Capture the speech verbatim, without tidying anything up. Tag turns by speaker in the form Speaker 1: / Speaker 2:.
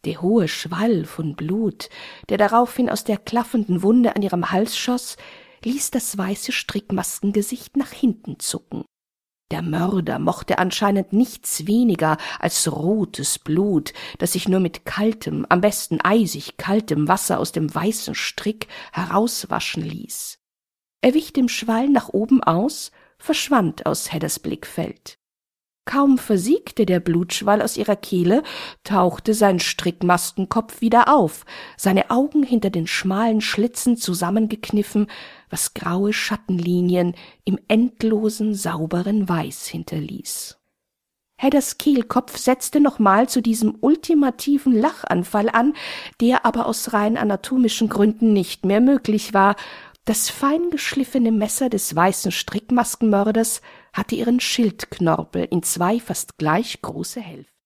Speaker 1: Der hohe Schwall von Blut, der daraufhin aus der klaffenden Wunde an ihrem Hals schoss, ließ das weiße Strickmaskengesicht nach hinten zucken. Der Mörder mochte anscheinend nichts weniger als rotes Blut, das sich nur mit kaltem, am besten eisig kaltem Wasser aus dem weißen Strick herauswaschen ließ. Er wich dem Schwall nach oben aus, verschwand aus Heddas Blickfeld. Kaum versiegte der Blutschwall aus ihrer Kehle, tauchte sein Strickmaskenkopf wieder auf, seine Augen hinter den schmalen Schlitzen zusammengekniffen, was graue Schattenlinien im endlosen, sauberen Weiß hinterließ. Heddas Kehlkopf setzte nochmal zu diesem ultimativen Lachanfall an, der aber aus rein anatomischen Gründen nicht mehr möglich war. Das feingeschliffene Messer des weißen Strickmaskenmörders hatte ihren Schildknorpel in zwei fast gleich große Hälften.